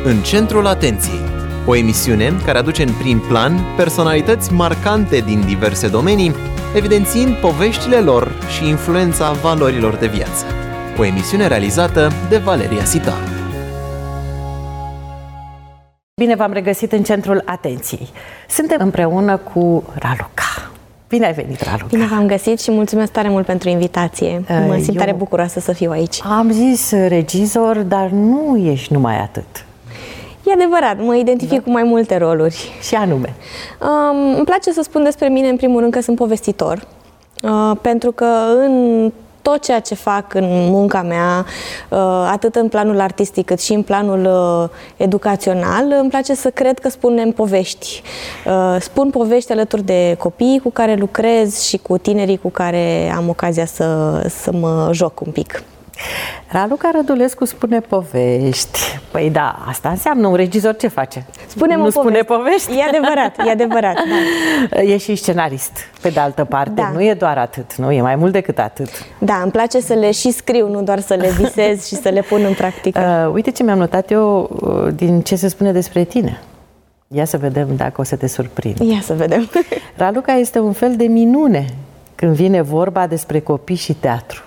În centrul atenției, o emisiune care aduce în prim plan personalități marcante din diverse domenii, evidențiind poveștile lor și influența valorilor de viață. O emisiune realizată de Valeria Sitaru. Bine v-am regăsit în centrul atenției. Suntem împreună cu Raluca. Bine ai venit, Raluca! Bine v-am găsit și mulțumesc tare mult pentru invitație. Mă simt tare bucuroasă să fiu aici. Am zis regizor, dar nu ești numai atât. E adevărat, mă identific cu mai multe roluri. Și anume? Îmi place să spun despre mine, în primul rând, că sunt povestitor. Pentru că în tot ceea ce fac în munca mea, atât în planul artistic cât și în planul educațional, îmi place să cred că spunem povești. Spun povești alături de copiii cu care lucrez și cu tinerii cu care am ocazia să mă joc un pic. Raluca Rădulescu spune povești. Păi da, asta înseamnă un regizor ce face? Spune povești? E adevărat, e adevărat. Da. E și scenarist, pe de altă parte. Da. Nu e doar atât, nu? E mai mult decât atât. Da, îmi place să le și scriu, nu doar să le visez și să le pun în practică. Uite ce mi-am notat eu din ce se spune despre tine. Ia să vedem dacă o să te surprind. Ia să vedem. Raluca este un fel de minune când vine vorba despre copii și teatru.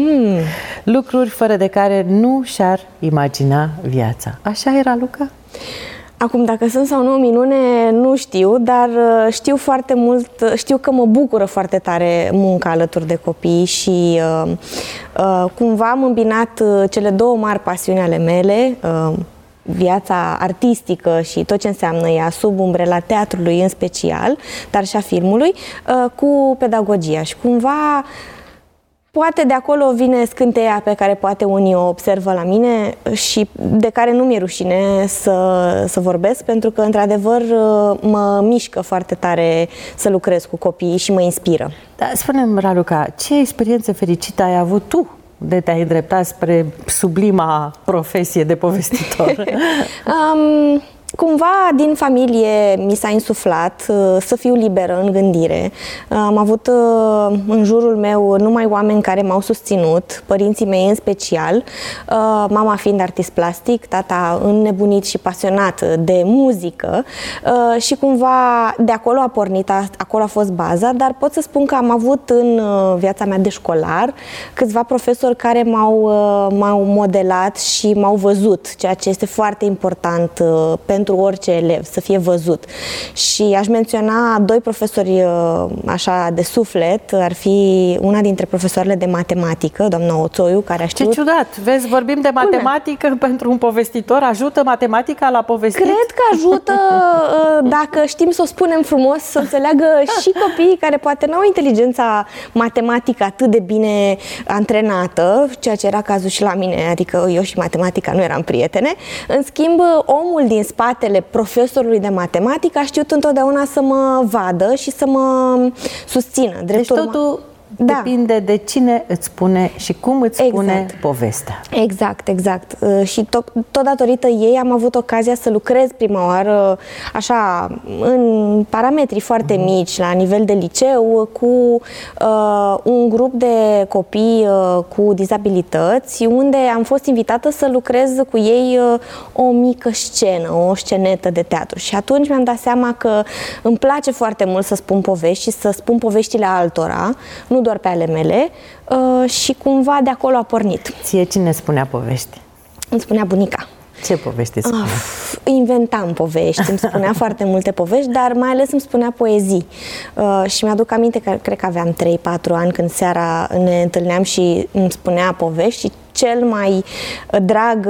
Lucruri fără de care nu și-ar imagina viața. Așa e, Raluca? Acum, dacă sunt sau nu o minune, nu știu, dar știu foarte mult, știu că mă bucură foarte tare munca alături de copii și cumva am îmbinat cele două mari pasiuni ale mele, viața artistică și tot ce înseamnă ea sub umbrela teatrului în special, dar și a filmului, cu pedagogia și cumva poate de acolo vine scânteia pe care poate unii o observă la mine și de care nu mi-e rușine să vorbesc, pentru că, într-adevăr, mă mișcă foarte tare să lucrez cu copiii și mă inspiră. Da, spune-mi, Raluca, ce experiență fericită ai avut tu de te-ai îndreptat spre sublima profesie de povestitor? Cumva din familie mi s-a insuflat să fiu liberă în gândire. Am avut în jurul meu numai oameni care m-au susținut, părinții mei în special, mama fiind artist plastic, tata înnebunit și pasionat de muzică și cumva de acolo a pornit, acolo a fost baza, dar pot să spun că am avut în viața mea de școlar câțiva profesori care m-au modelat și m-au văzut, ceea ce este foarte important pentru orice elev, să fie văzut. Și aș menționa doi profesori așa de suflet, ar fi una dintre profesoarele de matematică, doamna Oțoiu, care a știut... Ce ciudat! Vezi, vorbim de matematică pentru un povestitor. Ajută matematica la povestit? Cred că ajută, dacă știm să o spunem frumos, să înțeleagă și copiii care poate nu au inteligența matematică atât de bine antrenată, ceea ce era cazul și la mine, adică eu și matematica nu eram prietene. În schimb, omul din spatele profesorului de matematică a știut întotdeauna să mă vadă și să mă susțină. Deci totul depinde de cine îți spune și cum îți spune povestea. Exact. Și tot datorită ei am avut ocazia să lucrez prima oară așa în parametri foarte mici la nivel de liceu cu un grup de copii cu dizabilități, unde am fost invitată să lucrez cu ei o mică scenă, o scenetă de teatru. Și atunci mi-am dat seama că îmi place foarte mult să spun povești și să spun poveștile altora, nu doar pe ale mele, și cumva de acolo a pornit. Ție cine spunea povești? Îmi spunea bunica. Ce povești îți spunea? Inventam povești, îmi spunea foarte multe povești, dar mai ales îmi spunea poezii. Și mi-aduc aminte că cred că aveam 3-4 ani când seara ne întâlneam și îmi spunea povești și cel mai drag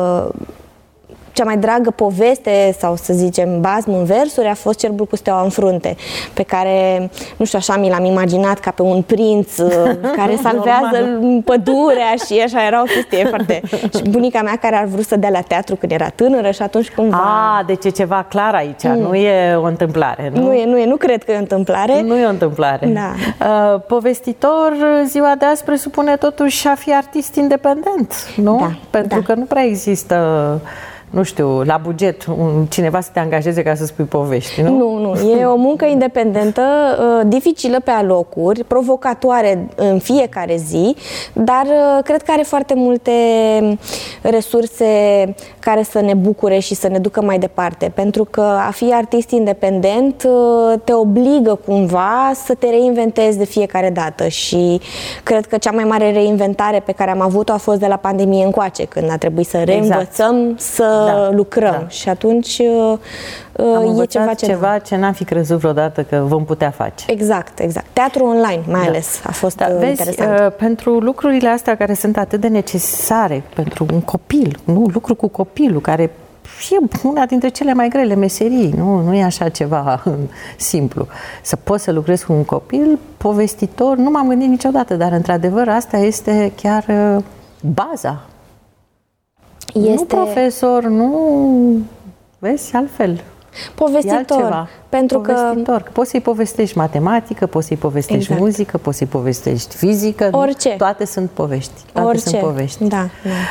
cea mai dragă poveste, sau să zicem bazm în versuri, a fost Cerbul cu steaua în frunte, pe care, nu știu, așa mi l-am imaginat ca pe un prinț care salvează pădurea și așa, era o chestie foarte... Și bunica mea care ar vrut să dea la teatru când era tânără și atunci cumva... Deci e ceva clar aici, nu e o întâmplare, nu? Nu cred că e o întâmplare. Nu e o întâmplare. Da. Povestitor, ziua de azi presupune totuși a fi artist independent, nu? Da. Pentru că nu prea există nu știu, la buget, cineva să te angajeze ca să spui povești, nu? Nu. E o muncă independentă, dificilă pe alocuri, provocatoare în fiecare zi, dar cred că are foarte multe resurse care să ne bucure și să ne ducă mai departe. Pentru că a fi artist independent te obligă cumva să te reinventezi de fiecare dată și cred că cea mai mare reinventare pe care am avut-o a fost de la pandemie încoace, când a trebuit să reînvățăm să lucrăm. Și atunci am e ceva ce n-am fi crezut vreodată că vom putea face. Exact. Teatru online, mai ales, a fost interesant. Pentru lucrurile astea care sunt atât de necesare pentru un copil, lucru cu copilul, care e una dintre cele mai grele meserii, nu e așa ceva simplu. Să poți să lucrezi cu un copil povestitor, nu m-am gândit niciodată, dar într-adevăr asta este chiar baza. Nu profesor, vezi, altfel. Povestitor. Povestitor. Poți să-i povestești matematică, poți să-i povestești muzică, poți să-i povestești fizică. Orice. Toate sunt povești. Orice. Sunt povești. Da.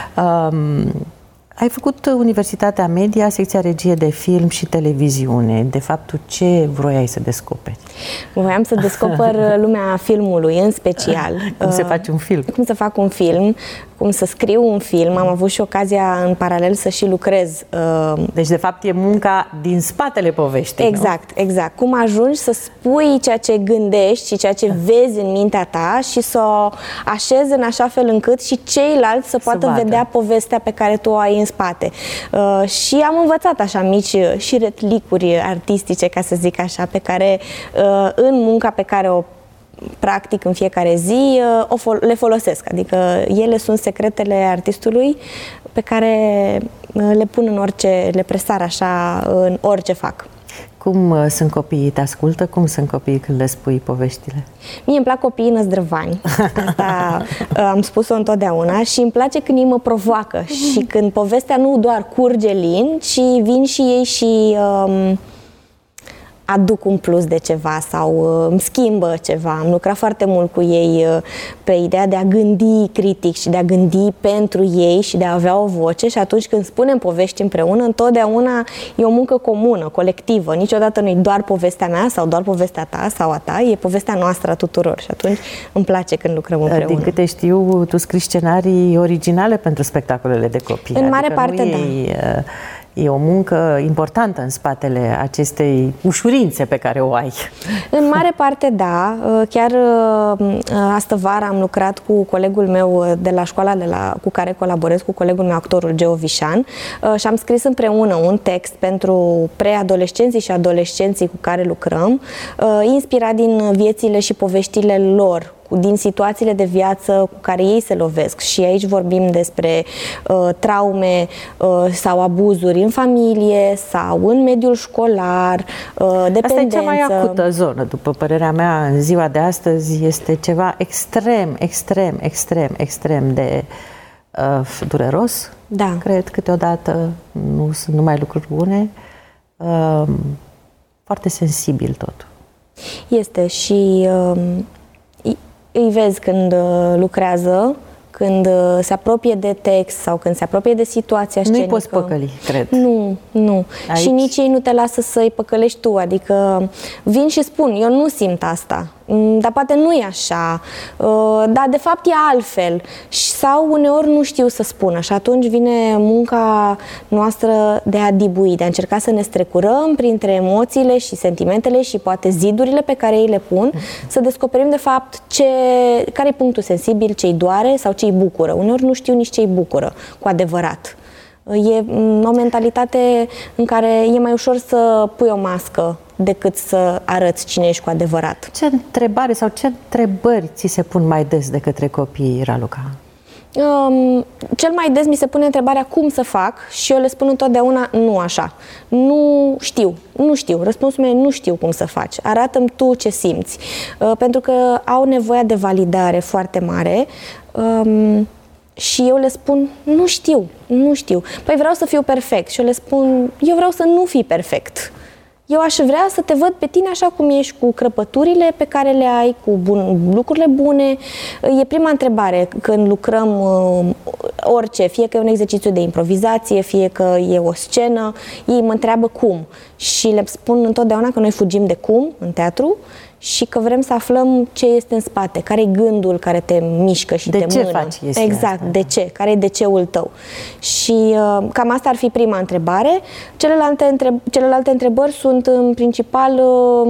Ai făcut Universitatea Media, secția regie de film și televiziune. De fapt, ce vroiai să descoperi? Voiam să descoper lumea filmului, în special. Cum se face un film? Cum să fac un film, cum să scriu un film. Am avut și ocazia în paralel să și lucrez. Deci, de fapt, e munca din spatele poveștii, Exact. Cum ajungi să spui ceea ce gândești și ceea ce vezi în mintea ta și să o așezi în așa fel încât și ceilalți să poată vedea povestea pe care tu o ai în spate. Și am învățat așa mici și retlicuri artistice, ca să zic așa, pe care în munca pe care o practic în fiecare zi le folosesc. Adică ele sunt secretele artistului pe care le pun le presar așa în orice fac. Cum sunt copiii? Te ascultă? Cum sunt copiii când le spui poveștile? Mie îmi plac copiii năzdrăvani. Asta am spus-o întotdeauna și îmi place când ei mă provoacă și când povestea nu doar curge lin, ci vin și ei și aduc un plus de ceva sau îmi schimbă ceva. Am lucrat foarte mult cu ei pe ideea de a gândi critic și de a gândi pentru ei și de a avea o voce și atunci când spunem povești împreună, întotdeauna e o muncă comună, colectivă. Niciodată nu e doar povestea mea sau doar povestea ta sau a ta, e povestea noastră a tuturor și atunci îmi place când lucrăm împreună. Din câte știu, tu scrii scenarii originale pentru spectacolele de copii. În mare parte, da. E o muncă importantă în spatele acestei ușurințe pe care o ai. În mare parte, da. Chiar astă vară am lucrat cu colegul meu de la școala cu care colaborez, cu colegul meu, actorul Geo Vișan, și am scris împreună un text pentru preadolescenții și adolescenții cu care lucrăm, inspirat din viețile și poveștile lor, din situațiile de viață cu care ei se lovesc. Și aici vorbim despre traume sau abuzuri în familie sau în mediul școlar, dependență. Asta e cea mai acută zonă, după părerea mea, în ziua de astăzi. Este ceva extrem de dureros. Da. Cred câteodată nu sunt numai lucruri bune. Foarte sensibil totul. Este și îi vezi când lucrează, când se apropie de text sau când se apropie de situația scenică. Nu-i poți păcăli, cred. Nu. Aici? Și nici ei nu te lasă să-i păcălești tu. Adică vin și spun, eu nu simt asta, dar poate nu e așa, dar de fapt e altfel. Sau uneori nu știu să spună și atunci vine munca noastră de a dibui, de a încerca să ne strecurăm printre emoțiile și sentimentele și poate zidurile pe care ei le pun, să descoperim de fapt care e punctul sensibil, ce-i doare sau ce-i bucură. Uneori nu știu nici ce-i bucură cu adevărat. E o mentalitate în care e mai ușor să pui o mască decât să arăți cine ești cu adevărat. Ce întrebare sau ce întrebări ți se pun mai des de către copii, Raluca? Cel mai des mi se pune întrebarea cum să fac și eu le spun întotdeauna nu așa. Nu știu. Răspunsul meu e nu știu cum să faci. Arată-mi tu ce simți. Pentru că au nevoie de validare foarte mare și eu le spun nu știu. Păi vreau să fiu perfect și eu le spun eu vreau să nu fii perfect. Eu aș vrea să te văd pe tine așa cum ești, cu crăpăturile pe care le ai, cu lucrurile bune. E prima întrebare când lucrăm orice, fie că e un exercițiu de improvizație, fie că e o scenă, ei mă întreabă cum. Și le spun întotdeauna că noi fugim de cum în teatru și că vrem să aflăm ce este în spate, care e gândul care te mișcă și te mână. De ce faci chestia Exact, asta? de ce? Care e de ceul tău? Și cam asta ar fi prima întrebare. Celelalte întrebări sunt în principal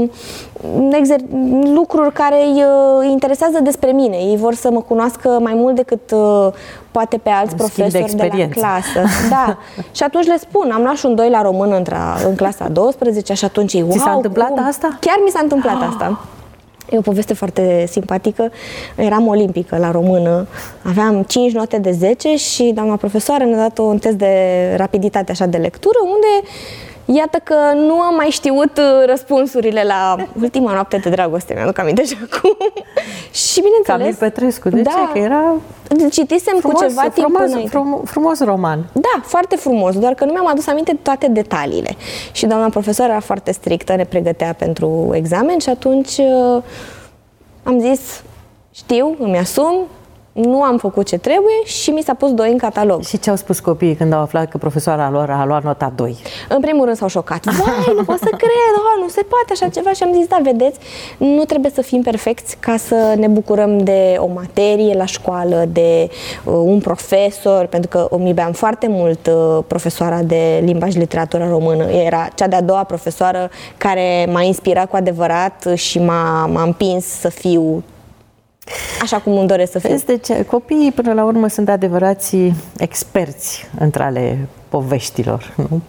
lucruri care îi interesează despre mine. Ei vor să mă cunoască mai mult decât poate pe alți profesori de la clasă. Da. Și atunci le spun, am luat și un 2 la română în clasa a 12 și atunci ei, wow, ți s-a întâmplat asta? Chiar mi s-a întâmplat asta. E o poveste foarte simpatică. Eram olimpică la română, aveam 5 note de 10 și doamna profesoară ne-a dat un test de rapiditate așa de lectură, unde iată că nu am mai știut răspunsurile la ultima noapte de dragoste, mi-aduc aminte și acum. Și bineînțeles... Camil Petrescu, de ce? Că era citisem frumos, cu ceva timp înainte. Frumos roman. Da, foarte frumos, doar că nu mi-am adus aminte toate detaliile. Și doamna profesoară era foarte strictă, ne pregătea pentru examen și atunci am zis, știu, îmi asum, nu am făcut ce trebuie și mi s-a pus 2 în catalog. Și ce au spus copiii când au aflat că profesoara lor a luat nota 2? În primul rând s-au șocat. Vai, nu pot să cred, nu se poate așa ceva. Și am zis, da, vedeți, nu trebuie să fim perfecți ca să ne bucurăm de o materie la școală, de un profesor, pentru că îmi iubeam foarte mult profesoara de limbaj și literatură română. Era cea de-a doua profesoară care m-a inspirat cu adevărat și m-a împins să fiu așa cum îmi doresc să fiu. Deci, copiii, până la urmă, sunt adevărații experți între ale poveștilor, nu?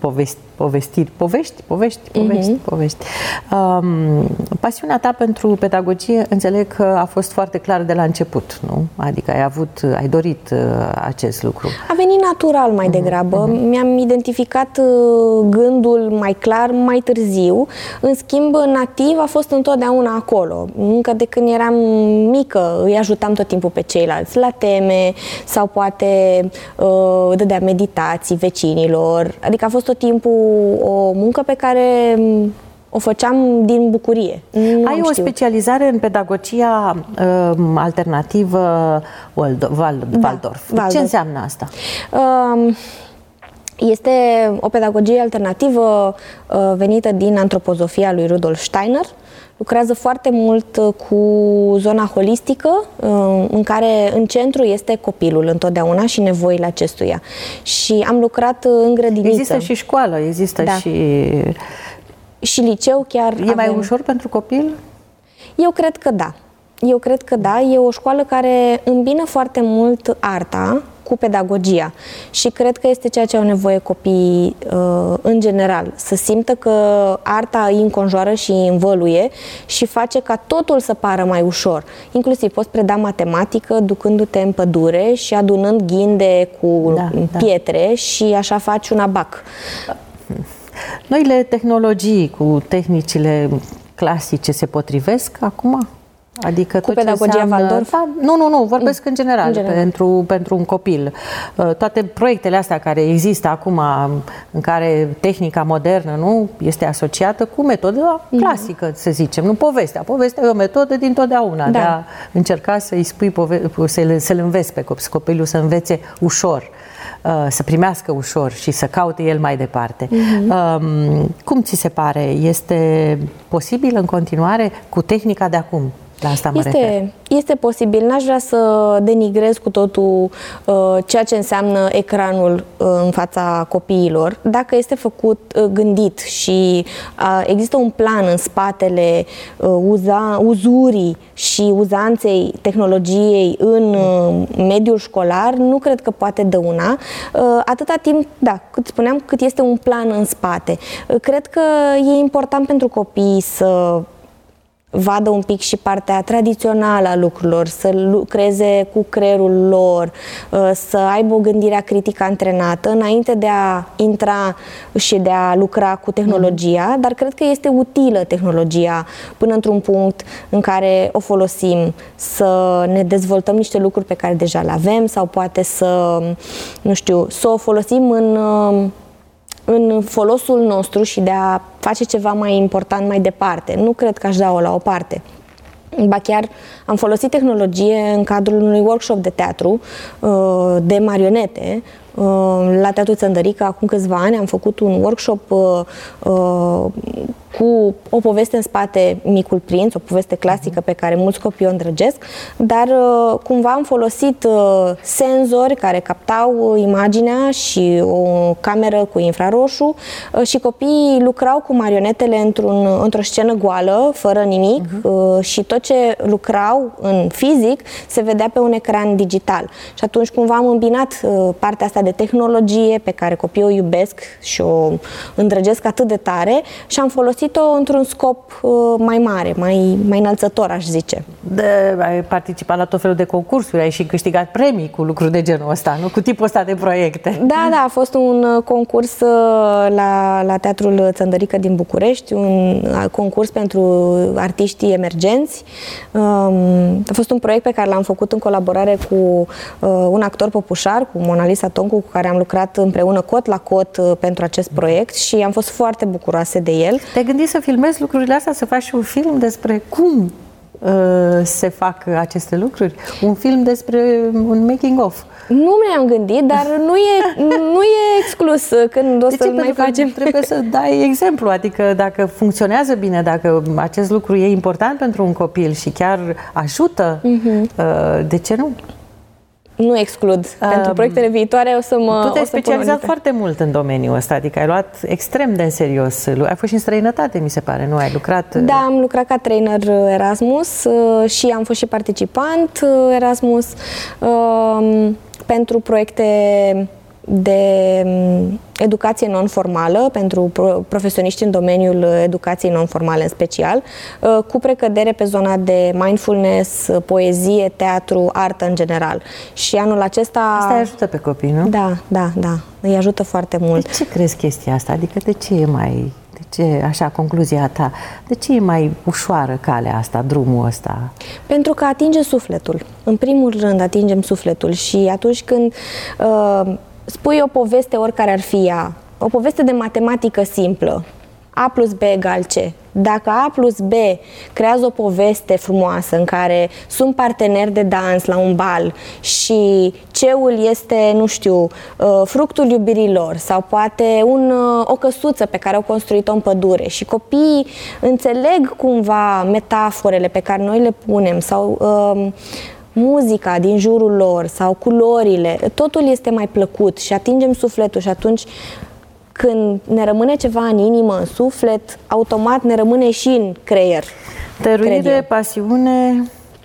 Povești. Pasiunea ta pentru pedagogie, înțeleg că a fost foarte clar de la început, nu? Adică ai dorit acest lucru. A venit natural mai degrabă. Mi-am identificat gândul mai clar mai târziu. În schimb, nativ a fost întotdeauna acolo. Încă de când eram mică, îi ajutam tot timpul pe ceilalți la teme sau poate dădea meditații vecinilor. Adică a fost tot timpul o muncă pe care o făceam din bucurie. Ai o specializare în pedagogia alternativă Waldorf. Ce înseamnă asta? Este o pedagogie alternativă venită din antropozofia lui Rudolf Steiner. Lucrează foarte mult cu zona holistică, în care în centru este copilul întotdeauna și nevoile acestuia. Și am lucrat în grădiniță. Există și școală, există și liceu chiar. E mai ușor pentru copil? Eu cred că da. Eu cred că da. E o școală care îmbină foarte mult arta cu pedagogia și cred că este ceea ce au nevoie copiii în general, să simtă că arta îi înconjoară și îi învăluie și face ca totul să pară mai ușor. Inclusiv poți preda matematică ducându-te în pădure și adunând ghinde cu pietre și așa faci un abac. Noile tehnologii cu tehnicile clasice se potrivesc acum? Adică cu pedagogia Waldorf? Nu, vorbesc în general. Pentru un copil. Toate proiectele astea care există acum, în care tehnica modernă nu este asociată cu metoda clasică, să zicem, nu povestea. Povestea e o metodă dintotdeauna de a încerca să-i spui să-l înveți pe copilul să învețe ușor, să primească ușor și să caute el mai departe. Cum ți se pare? Este posibil în continuare cu tehnica de acum? La asta mă refer. Este posibil. N-aș vrea să denigrez cu totul ceea ce înseamnă ecranul în fața copiilor. Dacă este făcut, gândit și există un plan în spatele uzurii și uzanței tehnologiei în mediul școlar, nu cred că poate dăuna. Atâta timp, cât spuneam, cât este un plan în spate. Cred că e important pentru copii să vadă un pic și partea tradițională a lucrurilor, să lucreze cu creierul lor, să aibă o gândire critică antrenată înainte de a intra și de a lucra cu tehnologia, dar cred că este utilă tehnologia până într-un punct în care o folosim să ne dezvoltăm niște lucruri pe care deja le avem sau poate să, nu știu, să o folosim în folosul nostru și de a face ceva mai important mai departe. Nu cred că aș da-o la o parte. Ba chiar am folosit tehnologie în cadrul unui workshop de teatru, de marionete, la Teatrul Țăndărică. Acum câțiva ani am făcut un workshop cu o poveste în spate, Micul Prinț, o poveste clasică pe care mulți copii o îndrăgesc, dar cumva am folosit senzori care captau imaginea și o cameră cu infraroșu și copiii lucrau cu marionetele într-o scenă goală, fără nimic, și tot ce lucrau în fizic se vedea pe un ecran digital. Și atunci cumva am îmbinat partea asta de tehnologie pe care copiii o iubesc și o îndrăgesc atât de tare și am folosit-o într-un scop mai mare, mai înălțător, aș zice. Ai participat la tot felul de concursuri, ai și câștigat premii cu lucruri de genul ăsta, nu? Cu tipul ăsta de proiecte. Da, a fost un concurs la Teatrul Țăndărică din București, un concurs pentru artiștii emergenți. A fost un proiect pe care l-am făcut în colaborare cu un actor popușar, cu Mona Lisa Toncu, cu care am lucrat împreună cot la cot pentru acest proiect și am fost foarte bucuroase de el. Te-ai gândit să filmezi lucrurile astea, să faci un film despre cum se fac aceste lucruri? Un film despre un making-of? Nu mi-am gândit, dar nu e exclus când o să-l mai facem. Trebuie să dai exemplu, adică dacă funcționează bine, dacă acest lucru e important pentru un copil și chiar ajută, de ce nu? Nu exclud. Pentru proiectele viitoare o să mă... Tu te-ai specializat foarte mult în domeniul ăsta, adică ai luat extrem de în serios. Ai fost și în străinătate, mi se pare, nu? Ai lucrat... Da, am lucrat ca trainer Erasmus și am fost și participant Erasmus pentru proiecte de educație non-formală, pentru profesioniști în domeniul educației non-formale în special, cu precădere pe zona de mindfulness, poezie, teatru, artă în general. Și anul acesta... Asta îi ajută pe copii, nu? Da, îi ajută foarte mult. De ce crezi chestia asta? Adică de ce e mai... așa, concluzia ta, de ce e mai ușoară calea asta, drumul ăsta? Pentru că atinge sufletul. În primul rând atingem sufletul și atunci când spui o poveste, oricare ar fi ea, o poveste de matematică simplă, A plus B egal C. Dacă A plus B creează o poveste frumoasă în care sunt parteneri de dans la un bal și C-ul este, nu știu, fructul iubirii lor sau poate o căsuță pe care au construit-o în pădure și copiii înțeleg cumva metaforele pe care noi le punem sau muzica din jurul lor sau culorile, totul este mai plăcut și atingem sufletul și atunci când ne rămâne ceva în inimă, în suflet, automat ne rămâne și în creier. Dăruire, pasiune,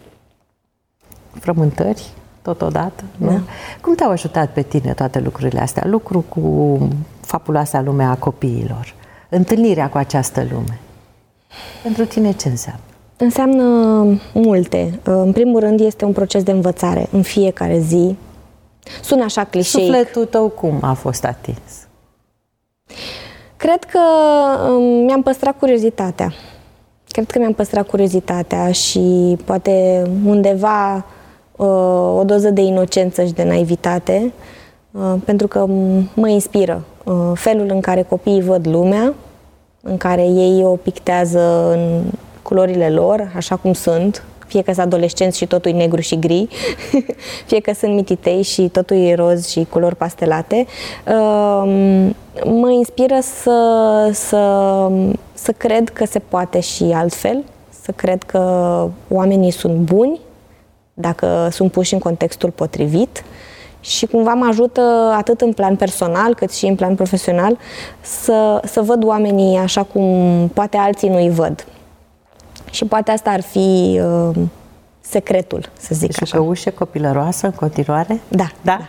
frământări, totodată. Da. Nu? Cum te-au ajutat pe tine toate lucrurile astea? Lucru cu fabuloasa lume a copiilor, întâlnirea cu această lume. Pentru tine ce înseamnă? Înseamnă multe. În primul rând este un proces de învățare în fiecare zi. Sună așa clișeic. Sufletul tău cum a fost atins? Cred că mi-am păstrat curiozitatea. Și poate undeva o doză de inocență și de naivitate, pentru că mă inspiră felul în care copiii văd lumea, în care ei o pictează în culorile lor, așa cum sunt, fie că sunt adolescenți și totul e negru și gri, fie că sunt mititei și totul e roz și culori pastelate. Mă inspiră să cred că se poate și altfel, să cred că oamenii sunt buni dacă sunt puși în contextul potrivit și cumva mă ajută atât în plan personal cât și în plan profesional să văd oamenii așa cum poate alții nu-i văd. Și poate asta ar fi secretul, să zic așa. Și ușă copilăroasă în continuare? Da.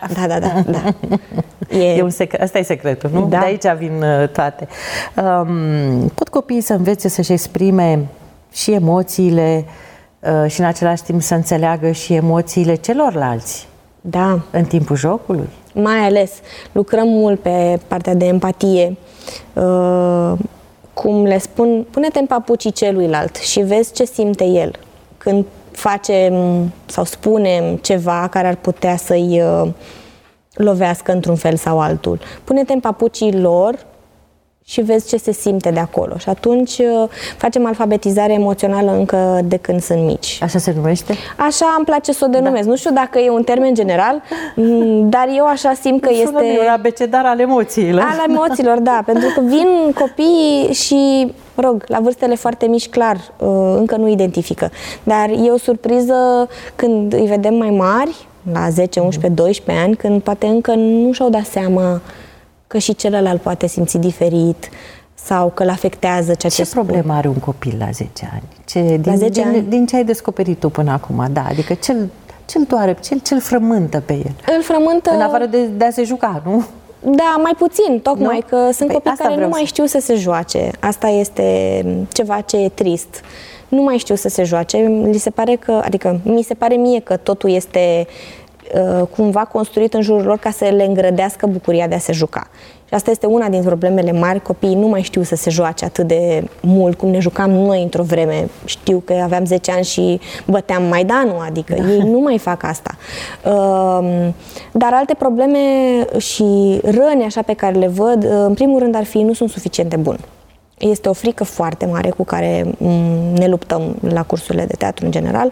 E un secret, asta e secretul, nu? Da. De aici vin toate. Pot copiii să învețe să-și exprime și emoțiile și în același timp să înțeleagă și emoțiile celorlalți? Da. În timpul jocului? Mai ales. Lucrăm mult pe partea de empatie. Cum le spun, pune-te în papucii celuilalt și vezi ce simte el când facem sau spunem ceva care ar putea să-i lovească într-un fel sau altul. Pune-te în papucii lor și vezi ce se simte de acolo. Și atunci facem alfabetizare emoțională încă de când sunt mici. Așa se numește? Așa îmi place să o denumesc. Da. Nu știu dacă e un termen general, dar eu așa simt că este... un abecedar al emoțiilor. Al emoțiilor, da. Pentru că vin copiii și, la vârstele foarte mici, clar, încă nu identifică. Dar e o surpriză când îi vedem mai mari, la 10, 11, 12 ani, când poate încă nu și-au dat seama că și celălalt poate simți diferit sau că îl afectează ceea ce spune. Ce problemă are un copil la 10 ani? Din ce ai descoperit tu până acum? Da, adică ce-l doare, ce-l frământă pe el? Îl frământă... În afară de a se juca, nu? Da, mai puțin, tocmai, că sunt copii care nu mai să... știu să se joace. Asta este ceva ce e trist. Nu mai știu să se joace. Mi se pare mie că totul este cumva construit în jurul lor ca să le îngrădească bucuria de a se juca. Și asta este una din problemele mari. Copiii nu mai știu să se joace atât de mult cum ne jucam noi într-o vreme. Știu că aveam 10 ani și băteam Maidanul, adică ei nu mai fac asta. Dar alte probleme și răni așa pe care le văd, în primul rând ar fi nu sunt suficient de buni. Este o frică foarte mare cu care ne luptăm la cursurile de teatru în general.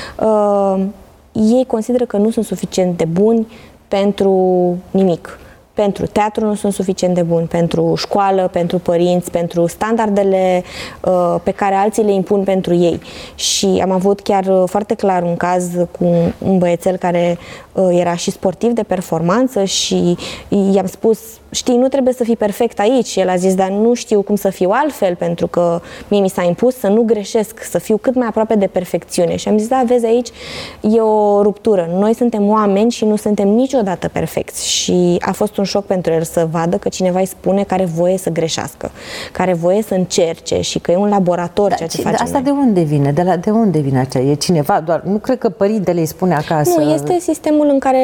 Ei consideră că nu sunt suficient de buni pentru nimic. Pentru teatru nu sunt suficient de buni, pentru școală, pentru părinți, pentru standardele pe care alții le impun pentru ei. Și am avut chiar foarte clar un caz cu un băiețel care era și sportiv de performanță și i-am spus, știi, nu trebuie să fii perfect aici. Și el a zis, dar nu știu cum să fiu altfel, pentru că mie mi s-a impus să nu greșesc, să fiu cât mai aproape de perfecțiune. Și am zis, da, vezi, aici e o ruptură. Noi suntem oameni și nu suntem niciodată perfecți. Și a fost un șoc pentru el să vadă că cineva îi spune că are voie să greșească, că are voie să încerce și că e un laborator ceea ce facem asta noi. De unde vine? De unde vine aceea? E cineva doar? Nu cred că părintele îi spune acasă. Nu, este sistemul în care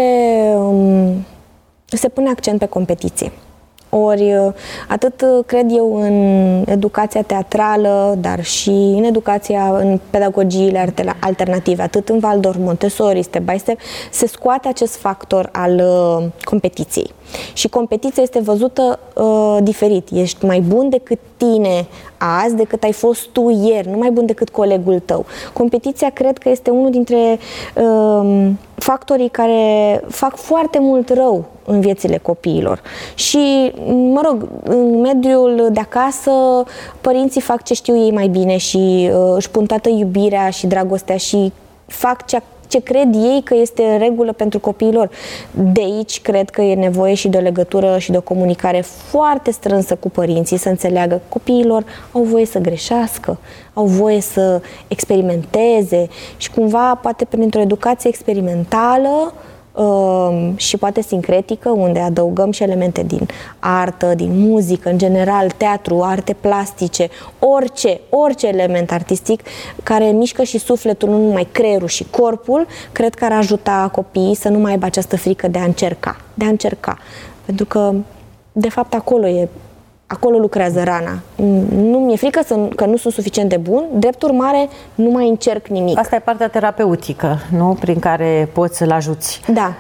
se pune accent pe competiție. Ori atât cred eu în educația teatrală, dar și în educația, în pedagogiile alternative, atât în Waldorf, Montessori, step by step, se scoate acest factor al competiției. Și competiția este văzută diferit. Ești mai bun decât tine azi, decât ai fost tu ieri, nu mai bun decât colegul tău. Competiția cred că este unul dintre factorii care fac foarte mult rău în viețile copiilor. Și, în mediul de acasă, părinții fac ce știu ei mai bine și își pun toată iubirea și dragostea și fac ce cred ei că este în regulă pentru copiilor. De aici cred că e nevoie și de o legătură și de o comunicare foarte strânsă cu părinții, să înțeleagă că copiilor au voie să greșească, au voie să experimenteze și cumva poate printr-o educație experimentală și poate sincretică, unde adăugăm și elemente din artă, din muzică, în general, teatru, arte plastice, orice element artistic care mișcă și sufletul, nu numai creierul și corpul, cred că ar ajuta copiii să nu mai aibă această frică de a încerca. Pentru că, de fapt, acolo lucrează rana. Nu mi-e frică că nu sunt suficient de bun, drept urmare, nu mai încerc nimic. Asta e partea terapeutică, nu? Prin care poți să-l ajuți. Da.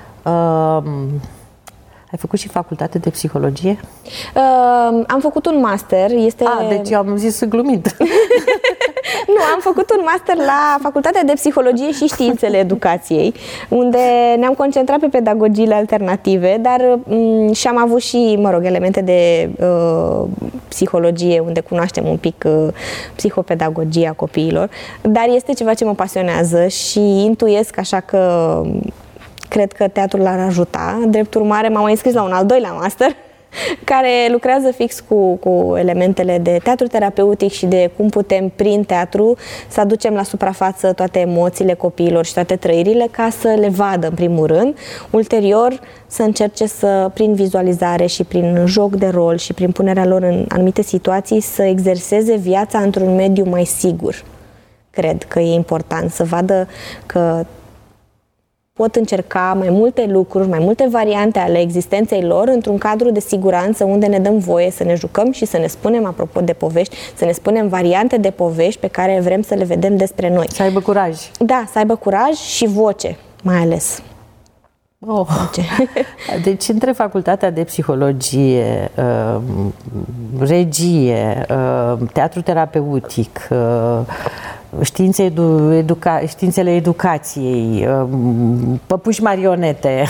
Ai făcut și facultate de psihologie? Am făcut un master. Deci eu am zis glumind. Nu, am făcut un master la Facultatea de Psihologie și Științele Educației, unde ne-am concentrat pe pedagogiile alternative, dar și am avut și, elemente de psihologie, unde cunoaștem un pic psihopedagogia copiilor, dar este ceva ce mă pasionează și intuiesc așa că cred că teatrul l-ar ajuta. Drept urmare, m-am înscris la un al doilea master care lucrează fix cu elementele de teatru terapeutic și de cum putem, prin teatru, să aducem la suprafață toate emoțiile copiilor și toate trăirile ca să le vadă, în primul rând. Ulterior, să încerce să, prin vizualizare și prin joc de rol și prin punerea lor în anumite situații, să exerseze viața într-un mediu mai sigur. Cred că e important să vadă că pot încerca mai multe lucruri, mai multe variante ale existenței lor într-un cadru de siguranță unde ne dăm voie să ne jucăm și să ne spunem, apropo de povești, să ne spunem variante de povești pe care vrem să le vedem despre noi. Să aibă curaj. Da, să aibă curaj și voce, mai ales. Oh. Deci între facultatea de psihologie, regie, teatru terapeutic, științele educației, păpuși marionete.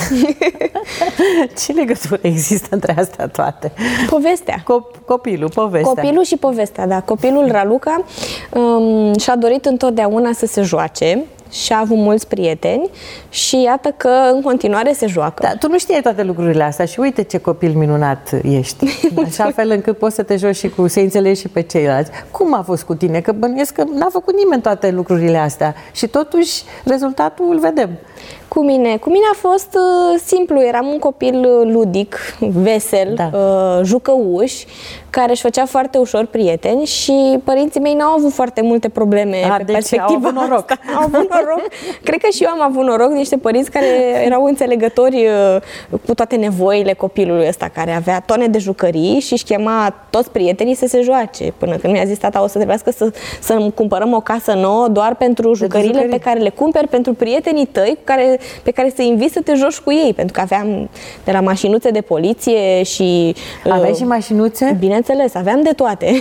Ce legătură există între astea toate? Povestea. Povestea. Copilul și povestea, da. Copilul Raluca și-a dorit întotdeauna să se joace și a avut mulți prieteni și iată că în continuare se joacă. Dar tu nu știai toate lucrurile astea și uite ce copil minunat ești. Așa fel încât poți să te joci și să înțelegi și pe ceilalți. Cum a fost cu tine? Că bănuiesc că n-a făcut nimeni toate lucrurile astea și totuși rezultatul îl vedem. Cu mine a fost simplu. Eram un copil ludic, vesel, da. Jucăuș, care își făcea foarte ușor prieteni și părinții mei n-au avut foarte multe probleme pe perspectiva au avut noroc. Asta. Au avut noroc. Cred că și eu am avut noroc, niște părinți care erau înțelegători cu toate nevoile copilului ăsta, care avea tone de jucării și își chema toți prietenii să se joace. Până când mi-a zis tata, o să trebuiască să cumpărăm o casă nouă doar pentru jucăriile pe care le cumperi pentru prietenii tăi pe care să-i inviți să te joci cu ei, pentru că aveam de la mașinuțe de poliție și... Aveai și mașinuțe? Bineînțeles, aveam de toate.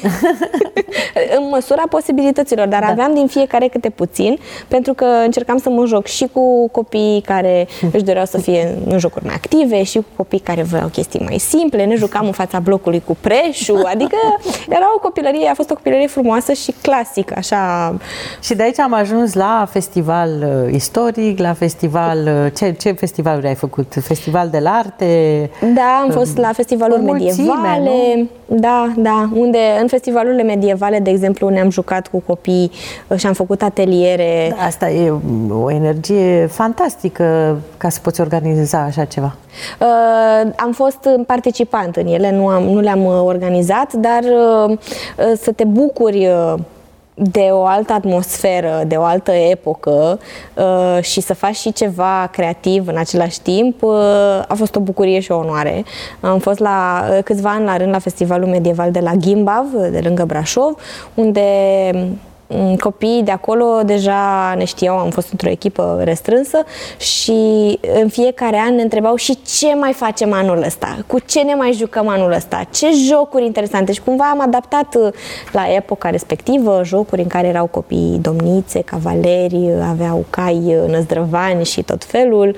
În măsura posibilităților, dar aveam din fiecare câte puțin, pentru că încercam să mă joc și cu copiii care își doreau să fie în jocuri mai active și cu copii care voiau chestii mai simple. Ne jucam în fața blocului cu preșul, adică era o copilărie, a fost o copilărie frumoasă și clasică, așa. Și de aici am ajuns la festival istoric, la festival... Ce festivaluri ai făcut? Festival de la arte? Da, am fost la festivaluri medievale. Nu? Da, unde în festivalurile medievale, de exemplu, ne-am jucat cu copii și am făcut ateliere. Asta e o energie fantastică ca să poți organiza așa ceva. Am fost participant în ele, nu le-am organizat, dar să te bucuri de o altă atmosferă, de o altă epocă și să faci și ceva creativ în același timp, a fost o bucurie și o onoare. Am fost la câțiva ani la rând la Festivalul Medieval de la Gimbav, de lângă Brașov, unde copiii de acolo deja ne știau, am fost într-o echipă restrânsă și în fiecare an ne întrebau și ce mai facem anul ăsta, cu ce ne mai jucăm anul ăsta, ce jocuri interesante și cumva am adaptat la epoca respectivă jocuri în care erau copii domnițe, cavaleri, aveau cai năzdrăvani și tot felul.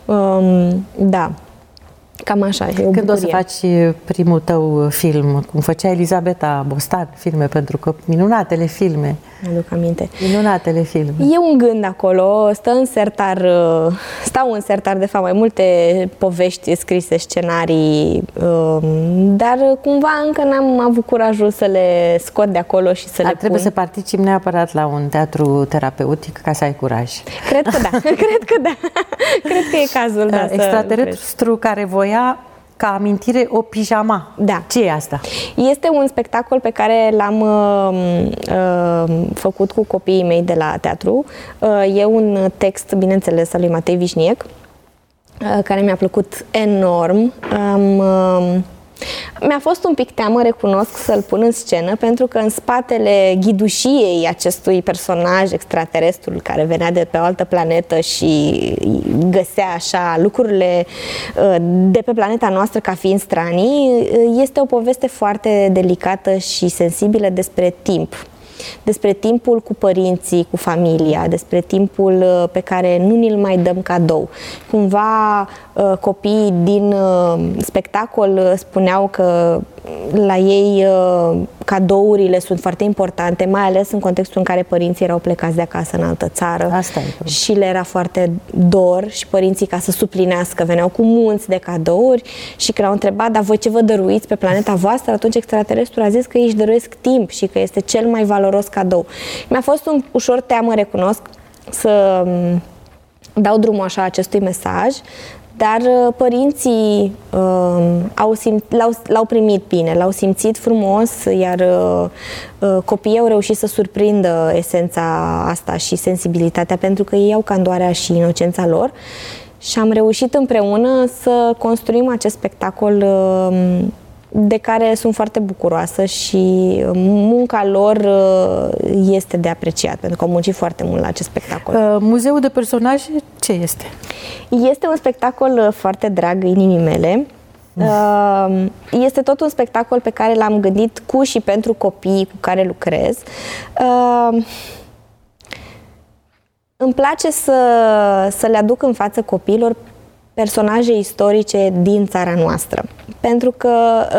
Da. Cam așa, e o Când bucurie. o să faci primul tău film, cum făcea Elisabeta Bostan, filme pentru copii, minunatele filme. Mi-aduc aminte. Minunatele filme. E un gând acolo, stau în sertar de fapt mai multe povești scrise, scenarii, dar cumva încă n-am avut curajul să le scot de acolo și să le pun. Trebuie să participi neapărat la un teatru terapeutic ca să ai curaj. Cred că da, cred că da. Cred că e cazul, da. Extraterestru care voia ca amintire o pijama. Da. Ce e asta? Este un spectacol pe care l-am făcut cu copiii mei de la teatru. E un text, bineînțeles, al lui Matei Vișniec, care mi-a plăcut enorm. Mi-a fost un pic teamă, recunosc, să-l pun în scenă, pentru că în spatele ghidușiei acestui personaj extraterestru care venea de pe o altă planetă și găsea așa lucrurile de pe planeta noastră ca fiind stranii, este o poveste foarte delicată și sensibilă despre timp. Despre timpul cu părinții, cu familia, despre timpul pe care nu ni-l mai dăm cadou. Cumva copiii din spectacol spuneau că la ei cadourile sunt foarte importante, mai ales în contextul în care părinții erau plecați de acasă în altă țară. Asta e. Și le era foarte dor și părinții, ca să suplinească, veneau cu munți de cadouri și când au întrebat, dar voi ce vă dăruiți pe planeta voastră? Atunci extraterestrul a zis că ei își dăruiesc timp și că este cel mai valoros cadou. Mi-a fost un ușor teamă, recunosc, să dau drumul așa acestui mesaj, dar părinții l-au primit bine, l-au simțit frumos, iar copiii au reușit să surprindă esența asta și sensibilitatea, pentru că ei au candoarea și inocența lor și am reușit împreună să construim acest spectacol de care sunt foarte bucuroasă și munca lor este de apreciat, pentru că au muncit foarte mult la acest spectacol. Muzeul de personaje ce este? Este un spectacol foarte drag inimii mele. Este tot un spectacol pe care l-am gândit cu și pentru copiii cu care lucrez. Îmi place să le aduc în față copiilor personaje istorice din țara noastră. Pentru că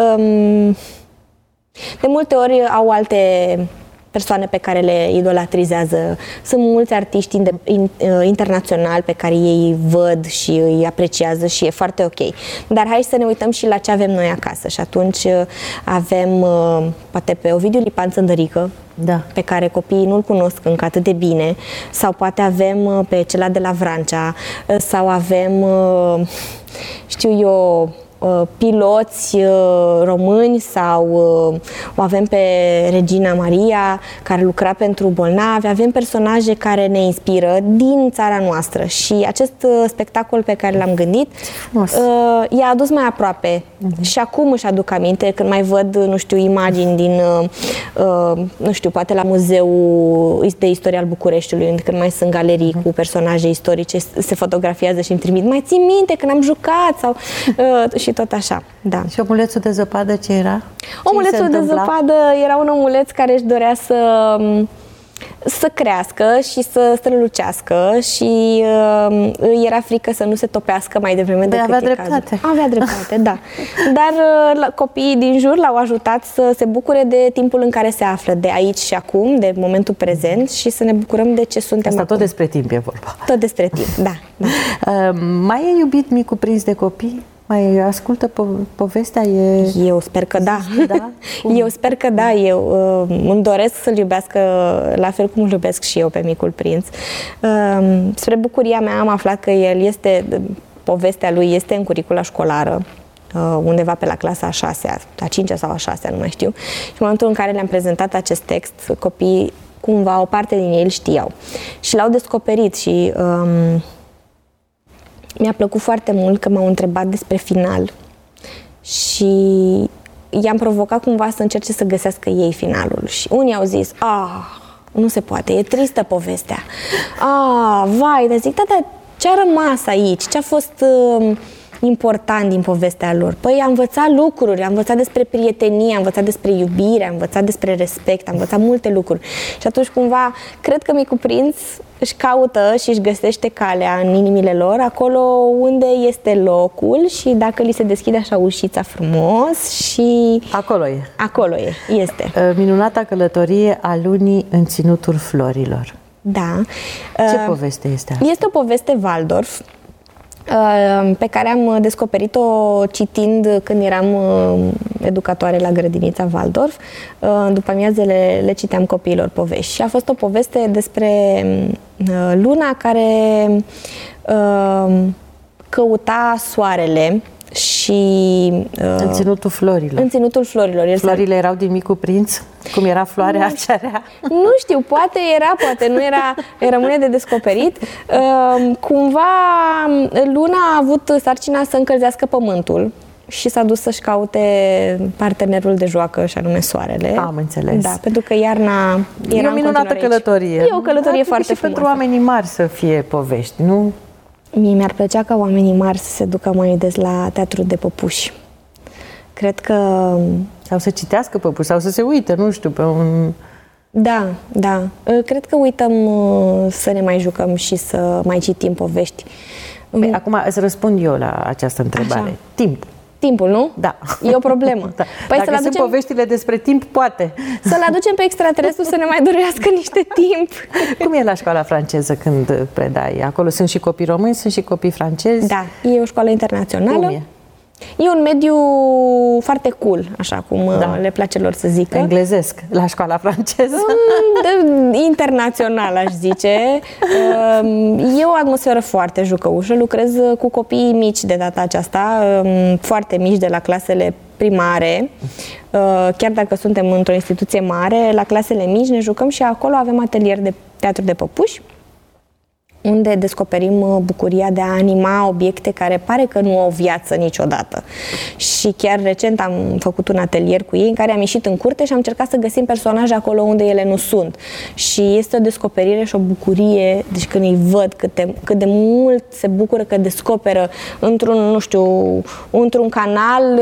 de multe ori au alte persoane pe care le idolatrizează. Sunt mulți artiști internaționali pe care ei văd și îi apreciază și e foarte ok. Dar hai să ne uităm și la ce avem noi acasă. Și atunci avem poate pe Ovidiu Lipan Țândărică, da, pe care copiii nu-l cunosc încă atât de bine, sau poate avem pe Cela de la Vrancea, sau avem, știu eu, piloți români, sau o avem pe Regina Maria care lucra pentru bolnavi, avem personaje care ne inspiră din țara noastră și acest spectacol pe care l-am gândit i-a adus mai aproape și acum își aduc aminte când mai văd, nu știu, imagini din, nu știu, poate la Muzeul de Istorie al Bucureștiului, când mai sunt galerii cu personaje istorice, se fotografiază și îmi trimit, mai țin minte când am jucat sau și tot așa, da. Și omulețul de zăpadă ce era? Omulețul de zăpadă era un omuleț care își dorea să crească și să strălucească și îi era frică să nu se topească mai devreme decât avea dreptate. Avea dreptate, da. Dar copiii din jur l-au ajutat să se bucure de timpul în care se află, de aici și acum, de momentul prezent și să ne bucurăm de ce suntem Asta acum. tot despre timp e vorba. Tot despre timp, da. Mai e iubit Micul Prinț de copii? Mai ascultă povestea? Eu sper că da. Da? Eu sper că da. Eu îmi doresc să-l iubească la fel cum îl iubesc și eu pe Micul Prinț. Spre bucuria mea am aflat că povestea lui este în curicula școlară, undeva pe la clasa a 6-a, a 5-a sau a 6-a, nu mai știu. Și în momentul în care le-am prezentat acest text, copiii, cumva, o parte din ei îl știau. Și l-au descoperit și mi-a plăcut foarte mult că m-au întrebat despre final și i-am provocat cumva să încerce să găsească ei finalul. Și unii au zis, nu se poate, e tristă povestea. Vai, dar zic, dar ce a rămas aici? Ce a fost important din povestea lor? Păi am învățat lucruri, am învățat despre prietenie, am învățat despre iubire, am învățat despre respect, am învățat multe lucruri. Și atunci cumva, cred că Micul Prinț își caută și își găsește calea în inimile lor, acolo unde este locul și dacă li se deschide așa ușița frumos și... Acolo este. Minunata călătorie a lunii în Ținutul Florilor. Da. Ce poveste este asta? Este o poveste Waldorf, pe care am descoperit-o citind când eram educatoare la grădinița Waldorf. După amiazele le citeam copiilor povești și a fost o poveste despre luna care căuta soarele și... în Ținutul Florilor. În Ținutul Florilor. Florile erau din Micul Prinț? Cum era floarea aceea? Nu știu, poate era, poate nu era, rămâne de descoperit. Cumva luna a avut sarcina să încălzească pământul și s-a dus să-și caute partenerul de joacă, și anume soarele. Am înțeles. Da, pentru că iarna era o minunată călătorie. E o călătorie foarte și frumoasă. pentru oamenii mari să fie povești, nu? Mie mi-ar plăcea ca oamenii mari să se ducă mai des la teatrul de păpuși. Cred că... Sau să citească păpuși, sau să se uite, nu știu, pe un... Da. Cred că uităm să ne mai jucăm și să mai citim povești. Acum îți răspund eu la această întrebare. Așa. Timpul, nu? Da. E o problemă. Da. Păi dacă sunt poveștile despre timp, poate. Să-l aducem pe extraterestru să ne mai dorească niște timp. Cum e la școala franceză când predai? Acolo sunt și copii români, sunt și copii francezi? Da, e o școală internațională. Cum e? E un mediu foarte cool, așa cum le place lor să zică. Englezesc, la școala franceză. Internațional, aș zice. E o atmosferă foarte jucăușă. Lucrez cu copii mici de data aceasta, foarte mici, de la clasele primare. Chiar dacă suntem într-o instituție mare, la clasele mici ne jucăm și acolo avem atelier de teatru de păpuși. unde descoperim bucuria de a anima obiecte care pare că nu au viață niciodată. Și chiar recent am făcut un atelier cu ei în care am ieșit în curte și am încercat să găsim personaje acolo unde ele nu sunt. Și este o descoperire și o bucurie, deci când îi văd cât de mult se bucură că descoperă într-un, nu știu, într-un canal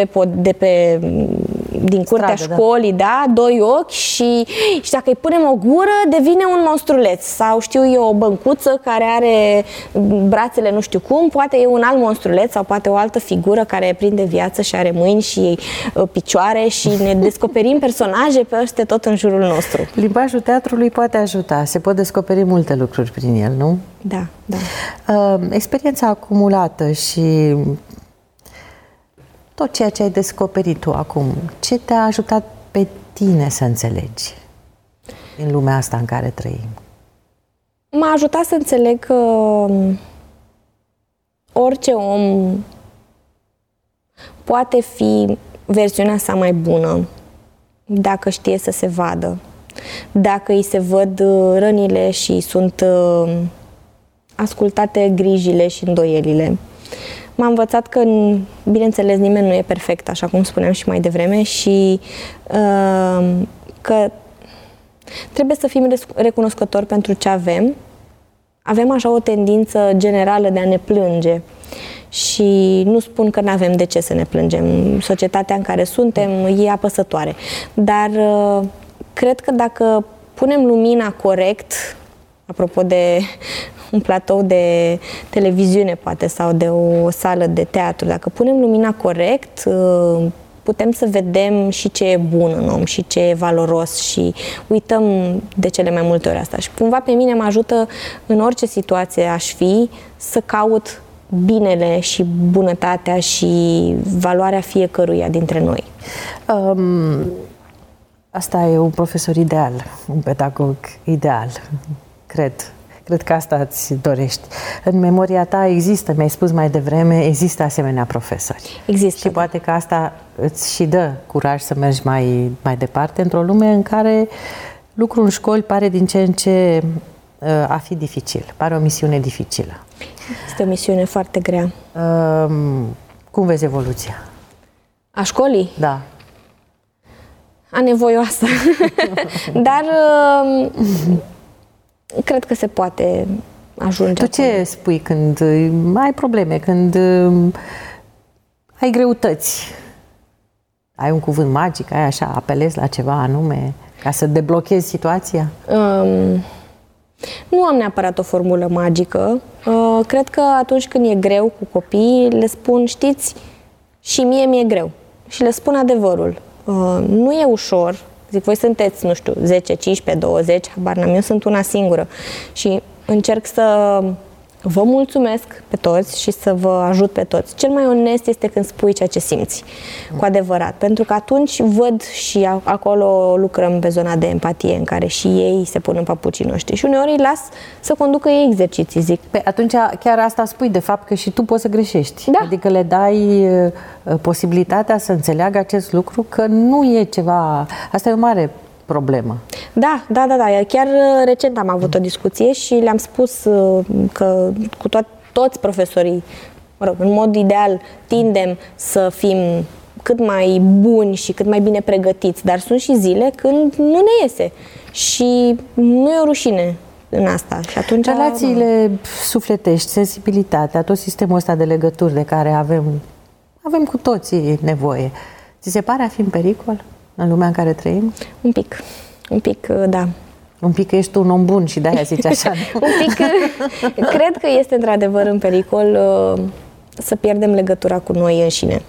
din curtea școlii, da, doi ochi și dacă îi punem o gură, devine un monstruleț. Sau știu eu, o băncuță care are brațele nu știu cum, poate e un alt monstruleț sau poate o altă figură care prinde viață și are mâini și picioare și ne descoperim personaje peste tot în jurul nostru. Limbajul teatrului poate ajuta, se pot descoperi multe lucruri prin el, nu? Da, da. Experiența acumulată și tot ceea ce ai descoperit tu acum, ce te-a ajutat pe tine să înțelegi în lumea asta în care trăim? M-a ajutat să înțeleg că orice om poate fi versiunea sa mai bună dacă știe să se vadă, dacă îi se văd rănile și sunt ascultate grijile și îndoielile. M-a învățat că, bineînțeles, nimeni nu e perfect, așa cum spuneam și mai devreme, și că trebuie să fim recunoscători pentru ce avem. Avem așa o tendință generală de a ne plânge și nu spun că nu avem de ce să ne plângem. Societatea în care suntem e apăsătoare. Dar cred că dacă punem lumina corect, apropo de un platou de televiziune, poate, sau de o sală de teatru, dacă punem lumina corect, putem să vedem și ce e bun în om și ce e valoros și uităm de cele mai multe ori asta. Și cumva pe mine mă ajută în orice situație aș fi să caut binele și bunătatea și valoarea fiecăruia dintre noi. Asta e un profesor ideal, un pedagog ideal, cred. Cred că asta îți dorești. În memoria ta există, mi-ai spus mai devreme, există asemenea profesori. Există. Și poate că asta îți și dă curaj să mergi mai departe într-o lume în care lucrul în școli pare din ce în ce a fi dificil. Pare o misiune dificilă. Este o misiune foarte grea. Cum vezi evoluția? A școlii? Da. Anevoioasă. Dar cred că se poate ajunge. Tu ce spui când ai probleme, când ai greutăți? Ai un cuvânt magic, ai așa, apelezi la ceva anume ca să deblochezi situația? Nu am neapărat o formulă magică. Cred că atunci când e greu cu copiii, le spun, știți, și mie mi-e greu. Și le spun adevărul. Nu e ușor. Zic, voi sunteți, nu știu, 10, 15, 20, habar n-am, eu sunt una singură. Și încerc să vă mulțumesc pe toți și să vă ajut pe toți. Cel mai onest este când spui ceea ce simți, cu adevărat. Pentru că atunci văd și acolo lucrăm pe zona de empatie, în care și ei se pun în papucii noștri. Și uneori îi las să conducă ei exerciții, zic. Pe atunci chiar asta spui, de fapt, că și tu poți să greșești. Da. Adică le dai posibilitatea să înțeleagă acest lucru, că nu e ceva... Asta e o mare problemă. Da. Chiar recent am avut o discuție și le-am spus că cu toți profesorii, mă rog, în mod ideal, tindem să fim cât mai buni și cât mai bine pregătiți, dar sunt și zile când nu ne iese și nu e o rușine în asta. Și atunci relațiile sufletești, sensibilitatea, tot sistemul ăsta de legături de care avem cu toții nevoie. Ți se pare a fi în pericol în lumea în care trăim? Un pic, da. Un pic că ești tu un om bun și de-aia zici așa. Un pic, cred că este într-adevăr în pericol să pierdem legătura cu noi înșine.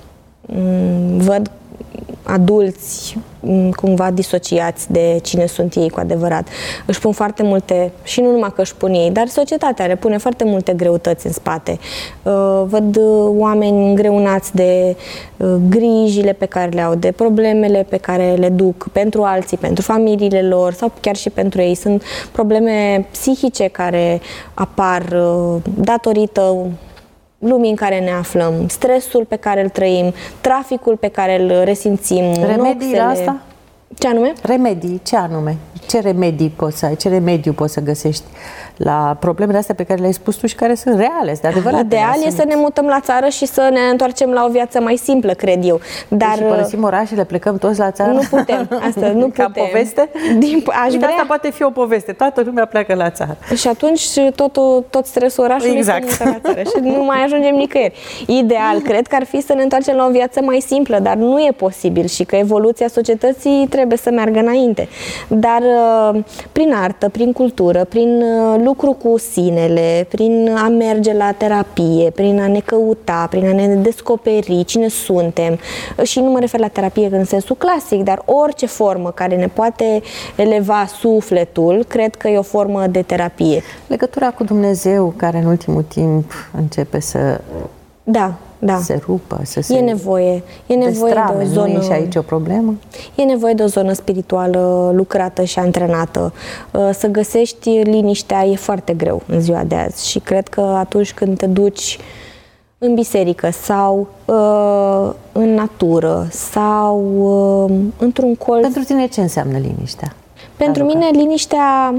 Văd adulți cumva disociați de cine sunt ei cu adevărat. Își pun foarte multe, și nu numai că își pun ei, dar societatea le pune foarte multe greutăți în spate. Văd oameni îngreunați de grijile pe care le au, de problemele pe care le duc pentru alții, pentru familiile lor sau chiar și pentru ei. Sunt probleme psihice care apar datorită lumii în care ne aflăm, stresul pe care îl trăim, traficul pe care îl resimțim, remedii la asta? Ce anume? Remedii, ce anume? Ce remedii poți să ai? Ce remediu poți să găsești la problemele astea pe care le-ai spus tu și care sunt reale, sunt adevărate. Ideal e să ne mutăm la țară și să ne întoarcem la o viață mai simplă, cred eu. Dar și părăsim orașele, plecăm toți la țară? Nu putem, asta nu putem. Ca poveste? Aș vrea. Asta poate fi o poveste, toată lumea pleacă la țară. Și atunci tot stresul orașului exact. se mută la țară și nu mai ajungem nicăieri. Ideal, cred că ar fi să ne întoarcem la o viață mai simplă, dar nu e posibil și că evoluția societății trebuie să meargă înainte. Dar prin artă, prin cultură, prin lucru cu sinele, prin a merge la terapie, prin a ne căuta, prin a ne descoperi cine suntem, și nu mă refer la terapie în sensul clasic, dar orice formă care ne poate eleva sufletul, cred că e o formă de terapie. Legătura cu Dumnezeu, care în ultimul timp începe să se rupă, să se E nevoie de o zonă. Nu e și aici o problemă? E nevoie de o zonă spirituală lucrată și antrenată. Să găsești liniștea e foarte greu în ziua de azi și cred că atunci când te duci în biserică sau în natură sau într-un colț... Pentru tine ce înseamnă liniștea? Pentru mine liniștea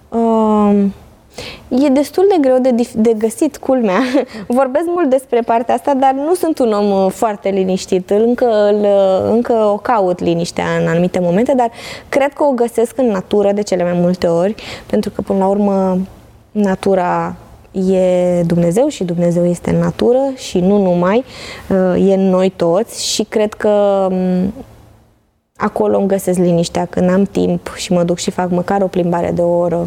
e destul de greu de găsit, culmea. Vorbesc mult despre partea asta, dar nu sunt un om foarte liniștit. Încă o caut liniștea în anumite momente, dar cred că o găsesc în natură de cele mai multe ori, pentru că până la urmă natura e Dumnezeu și Dumnezeu este în natură și nu numai, e în noi toți și cred că acolo îmi găsesc liniștea când am timp și mă duc și fac măcar o plimbare de o oră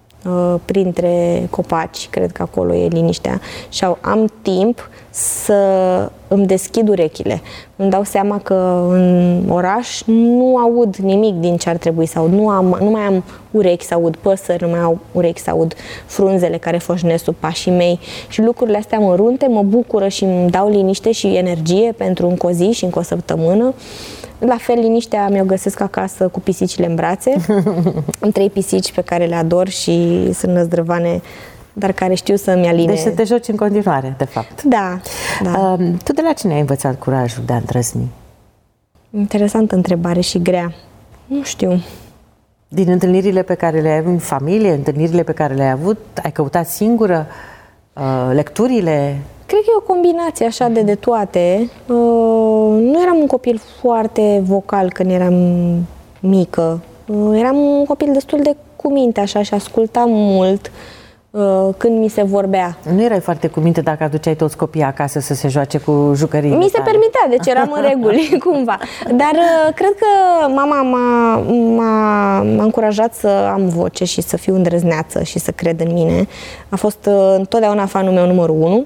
printre copaci, cred că acolo e liniștea și am timp să îmi deschid urechile. Îmi dau seama că în oraș nu aud nimic din ce ar trebui să aud. Nu mai am urechi să aud păsări, nu mai am urechi să aud frunzele care foșnesc sub pașii mei și lucrurile astea mărunte mă bucură și îmi dau liniște și energie pentru încă o zi și încă o săptămână. La fel, liniștea mi-o găsesc acasă cu pisicile în brațe. Am 3 pisici pe care le ador și sunt năzdrăvane, dar care știu să-mi aline. Deci să te joci în continuare, de fapt. Da. Tu de la cine ai învățat curajul de a îndrăzni? Interesantă întrebare și grea. Nu știu. Din întâlnirile pe care le-ai avut în familie, întâlnirile pe care le-ai avut, ai căutat singură, lecturile? Cred că e o combinație așa de toate. Nu eram un copil foarte vocal când eram mică. Eram un copil destul de cu minte așa și ascultam mult când mi se vorbea. Nu erai foarte cu minte dacă aduceai toți copiii acasă să se joace cu jucăriile Mi se permitea, deci eram în reguli cumva. Dar cred că mama m-a încurajat să am voce și să fiu îndrăzneață și să cred în mine. A fost întotdeauna fanul meu numărul 1.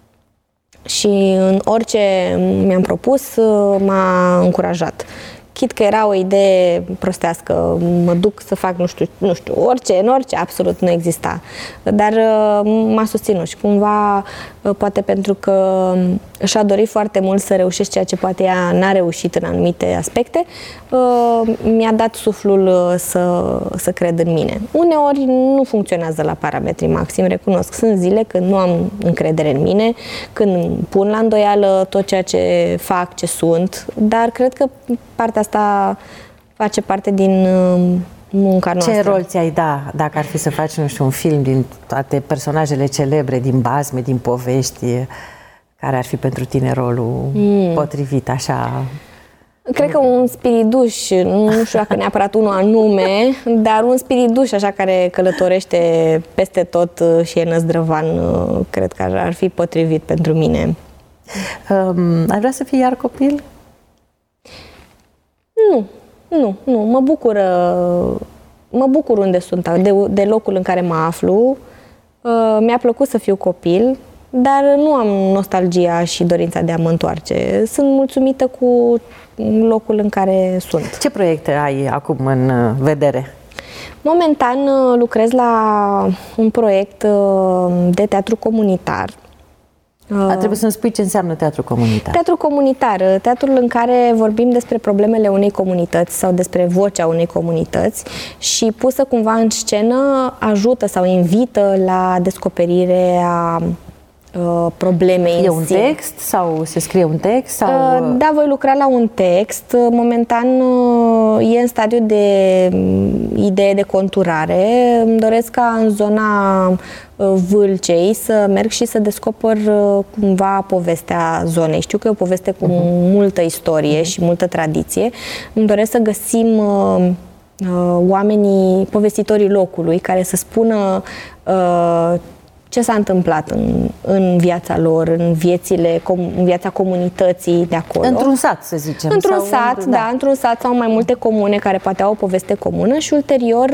Și în orice mi-am propus, m-a încurajat. Chit că era o idee prostească, mă duc să fac nu știu, în orice, absolut nu exista. Dar m-a susținut și cumva, poate pentru că și-a dorit foarte mult să reușești ceea ce poate ea n-a reușit în anumite aspecte, mi-a dat suflul să cred în mine. Uneori nu funcționează la parametri maxim, recunosc. Sunt zile când nu am încredere în mine, când pun la îndoială tot ceea ce fac, ce sunt, dar cred că partea asta face parte din munca noastră. Ce rol ți-ai da dacă ar fi să faci, nu știu, un film din toate personajele celebre, din basme, din povești, care ar fi pentru tine rolul potrivit, așa? Cred că un spiriduș, nu știu dacă neapărat unul anume, dar un spiriduș așa care călătorește peste tot și e năzdrăvan, cred că ar fi potrivit pentru mine. Ai vrea să fii iar copil? Nu. Mă bucur unde sunt, de locul în care mă aflu. Mi-a plăcut să fiu copil, dar nu am nostalgia și dorința de a mă întoarce. Sunt mulțumită cu locul în care sunt. Ce proiecte ai acum în vedere? Momentan lucrez la un proiect de teatru comunitar. Trebuie să-mi spui ce înseamnă teatru comunitar. Teatru comunitar, teatrul în care vorbim despre problemele unei comunități sau despre vocea unei comunități și pusă cumva în scenă ajută sau invită la descoperirea probleme E un text sau se scrie un text? Sau... Da, voi lucra la un text. Momentan e în stadiu de idee de conturare. Îmi doresc ca în zona Vâlcei să merg și să descoper cumva povestea zonei. Știu că e o poveste cu multă istorie și multă tradiție. Îmi doresc să găsim oamenii, povestitorii locului, care să spună ce s-a întâmplat în viața lor, în viața comunității de acolo. Într-un sat, să zicem. Într-un sat, da, într-un sat sau mai multe comune care poate au o poveste comună și ulterior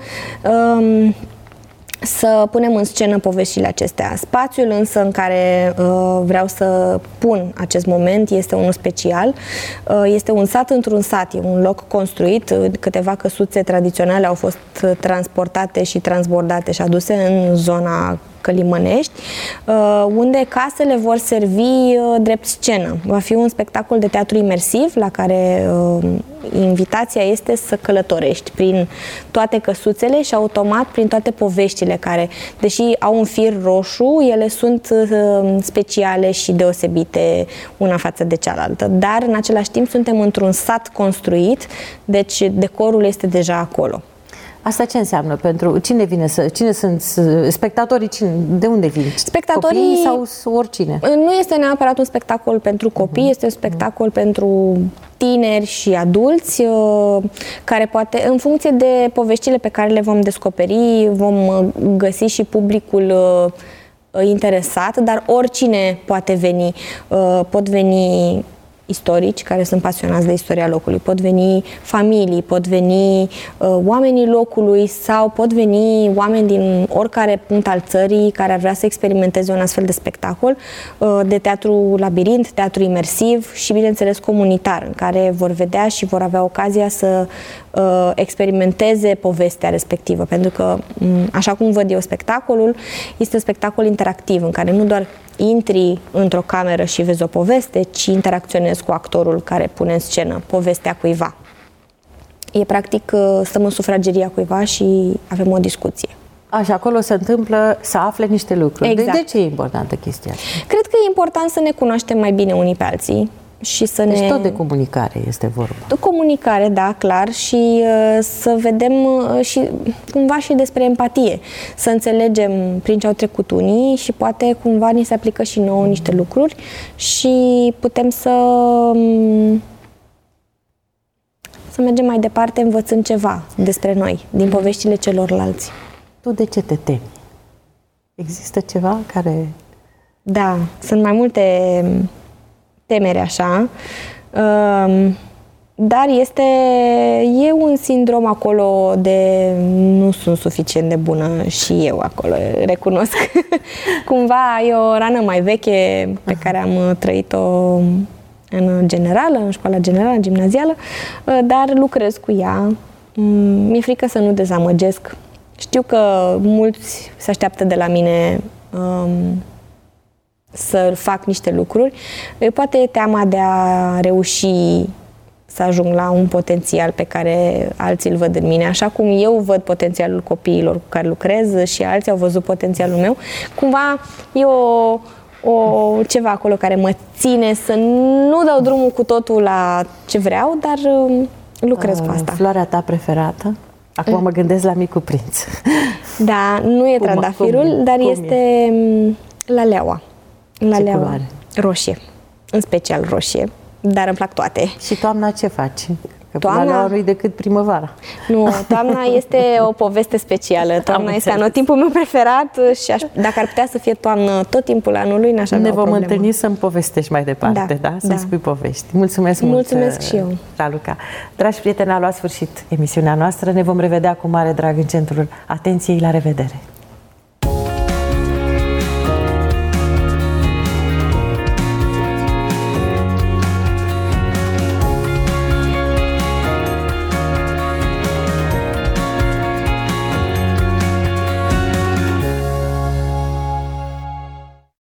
să punem în scenă poveștile acestea. Spațiul însă în care vreau să pun acest moment este unul special. Este un sat într-un sat, e un loc construit. Câteva căsuțe tradiționale au fost transportate și transbordate și aduse în zona Călimănești, unde casele vor servi drept scenă. Va fi un spectacol de teatru imersiv la care invitația este să călătorești prin toate căsuțele și automat prin toate poveștile care, deși au un fir roșu, ele sunt speciale și deosebite una față de cealaltă. Dar în același timp suntem într-un sat construit, deci decorul este deja acolo. Asta ce înseamnă pentru cine vine cine sunt spectatorii, de unde vin? Spectatorii copii sau oricine? Nu este neapărat un spectacol pentru copii, este un spectacol pentru tineri și adulți, care poate, în funcție de poveștile pe care le vom descoperi, vom găsi și publicul interesat, dar oricine poate veni. Pot veni istorici care sunt pasionați de istoria locului, pot veni familii, pot veni oamenii locului sau pot veni oameni din oricare punct al țării care ar vrea să experimenteze un astfel de spectacol de teatru labirint, teatru imersiv și, bineînțeles, comunitar, în care vor vedea și vor avea ocazia să experimenteze povestea respectivă, pentru că, așa cum văd eu spectacolul, este un spectacol interactiv în care nu doar intri într-o cameră și vezi o poveste, ci interacționezi cu actorul care pune în scenă povestea cuiva. E practic, stăm în sufrageria cuiva și avem o discuție. Așa, acolo se întâmplă să afle niște lucruri. Exact. De ce e importantă chestia asta? Cred că e important să ne cunoaștem mai bine unii pe alții. Și să deci tot de comunicare este vorba. Comunicare, da, clar, și să vedem și cumva și despre empatie. Să înțelegem prin ce au trecut unii și poate cumva ni se aplică și nouă niște lucruri și putem să mergem mai departe învățând ceva despre noi, din poveștile celorlalți. Tu de ce te temi? Există ceva care... Da, sunt mai multe temere așa, dar e un sindrom acolo de nu sunt suficient de bună și eu acolo, recunosc. Cumva e o rană mai veche pe care am trăit-o în generală, în școala generală, în gimnazială, dar lucrez cu ea. Mi-e frică să nu dezamăgesc. Știu că mulți se așteaptă de la mine să fac niște lucruri. Poate e teama de a reuși să ajung la un potențial pe care alții îl văd în mine. Așa cum eu văd potențialul copiilor cu care lucrez și alții au văzut potențialul meu, cumva e ceva acolo care mă ține să nu dau drumul cu totul la ce vreau, dar lucrez cu asta. Floarea ta preferată? Acum mă gândesc la Micul Prinț. Da, nu e trandafirul, dar este laleaua. Laleaua roșie, în special roșie, dar îmi plac toate. Și toamna ce faci? Că toamna nu-i decât primăvara. Nu, toamna este o poveste specială. Toamna este anotimpul meu preferat și dacă ar putea să fie toamnă tot timpul anului, n-aș avea o problemă. Ne vom întâlni să-mi povestești mai departe, da? Să-mi spui povești. Mulțumesc mult, mulțumesc și eu, Raluca. Dragi prieteni, a luat sfârșit emisiunea noastră. Ne vom revedea cu mare drag în centrul atenției. La revedere!